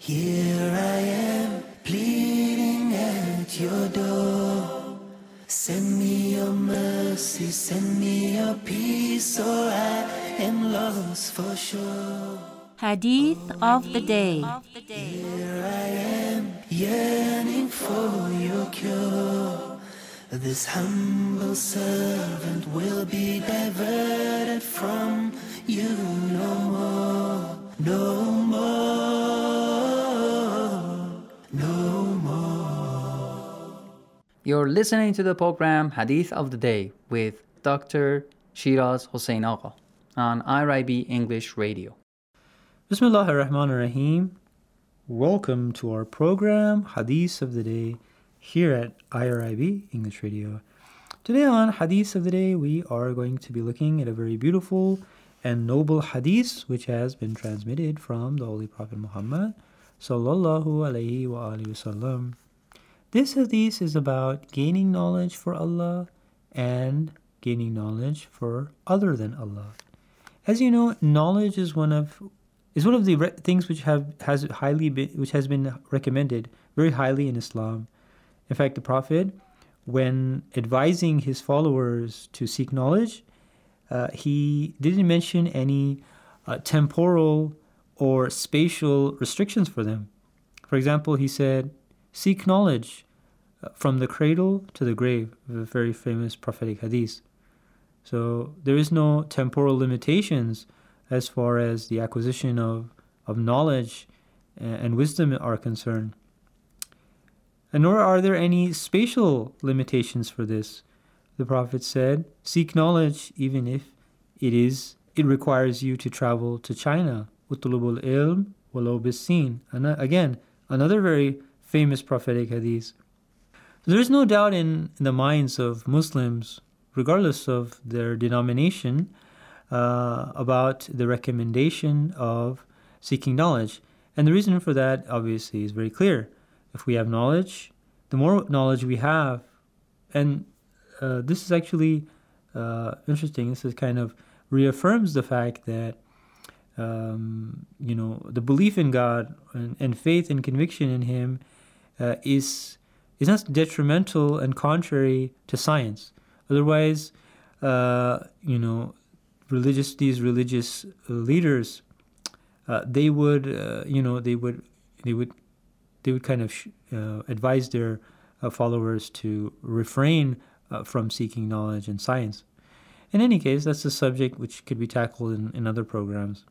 Here I am, pleading at your door. Send me your mercy, send me your peace, or I am lost for sure. Hadith of the Day. Here I am, yearning for your cure. This humble servant will be diverted from you no more, no more, no more. You're listening to the program Hadith of the Day with Dr. Shiraz Hossein Agha on IRIB English Radio. Bismillah ar-Rahman ar-Rahim. Welcome to our program Hadith of the Day here at IRIB English Radio. Today on Hadith of the Day, we are going to be looking at a very beautiful and noble hadith which has been transmitted from the Holy Prophet Muhammad sallallahu alaihi wa alihi wasallam. This hadith is about gaining knowledge for Allah and gaining knowledge for other than Allah. As you know, knowledge is one of the things which has been recommended very highly in Islam. In fact, the Prophet, when advising his followers to seek knowledge, he didn't mention any temporal or spatial restrictions for them. For example, he said, "Seek knowledge from the cradle to the grave," a very famous prophetic hadith. So there is no temporal limitations as far as the acquisition of knowledge and wisdom are concerned. And nor are there any spatial limitations for this. The Prophet said, "Seek knowledge even if it requires you to travel to China." Utlubul ilm walau bis-sin. And again, another very famous prophetic hadith. There is no doubt in the minds of Muslims, regardless of their denomination, about the recommendation of seeking knowledge. And the reason for that, obviously, is very clear. If we have knowledge, the more knowledge we have, and this is actually interesting. This is kind of reaffirms the fact that the belief in God and faith and conviction in Him is not detrimental and contrary to science. Otherwise, these religious leaders, they would kind of advise their followers to refrain from seeking knowledge and science. In any case, that's a subject which could be tackled in other programs.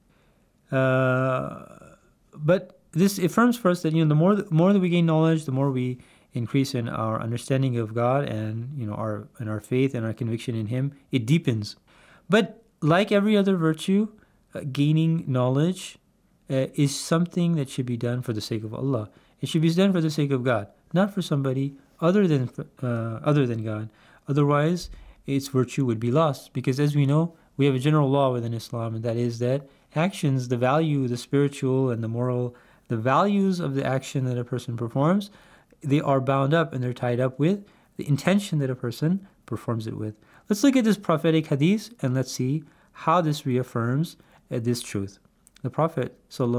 But this affirms for us that the more that we gain knowledge, the more we increase in our understanding of God and our faith and our conviction in Him. It deepens. But like every other virtue, gaining knowledge is something that should be done for the sake of Allah. It should be done for the sake of God, not for somebody other than God. Otherwise, its virtue would be lost. Because as we know, we have a general law within Islam, and that is that actions, the value, the spiritual and the moral, the values of the action that a person performs, they are bound up and they're tied up with the intention that a person performs it with. Let's look at this prophetic hadith and let's see how this reaffirms this truth. The Prophet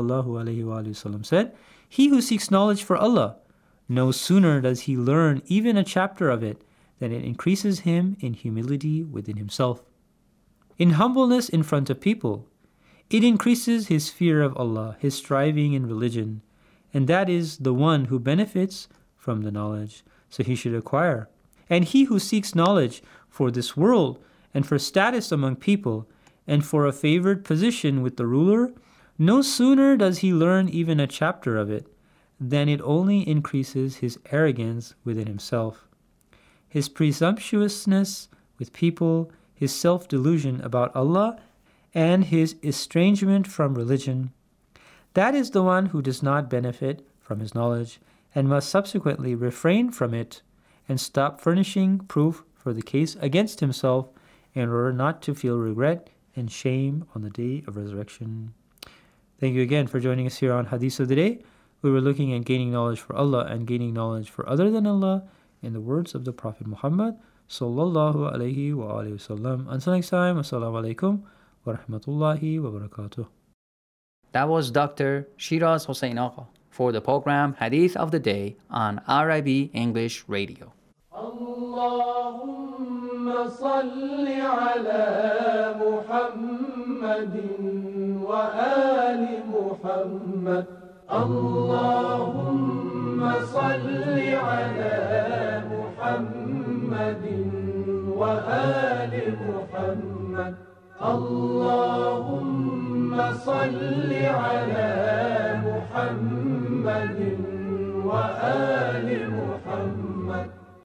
ﷺ said, "He who seeks knowledge for Allah, no sooner does he learn even a chapter of it, than it increases him in humility within himself. In humbleness in front of people, it increases his fear of Allah, his striving in religion, and that is the one who benefits from the knowledge, so he should acquire. And he who seeks knowledge for this world and for status among people and for a favored position with the ruler, no sooner does he learn even a chapter of it, than it only increases his arrogance within himself, his presumptuousness with people, his self-delusion about Allah, and his estrangement from religion. That is the one who does not benefit from his knowledge and must subsequently refrain from it and stop furnishing proof for the case against himself in order not to feel regret and shame on the day of resurrection." Thank you again for joining us here on Hadith of the Day. We were looking at gaining knowledge for Allah and gaining knowledge for other than Allah in the words of the Prophet Muhammad sallallahu alaihi wa alihi wasallam. Until next time, assalamu alaikum wa rahmatullahi wa barakatuh. That was Dr. Shiraz Hossein Agha for the program Hadith of the Day on RIB English Radio. اللهم صل على محمد وآل محمد اللهم صل على محمد وآل محمد اللهم صل على محمد وآل محمد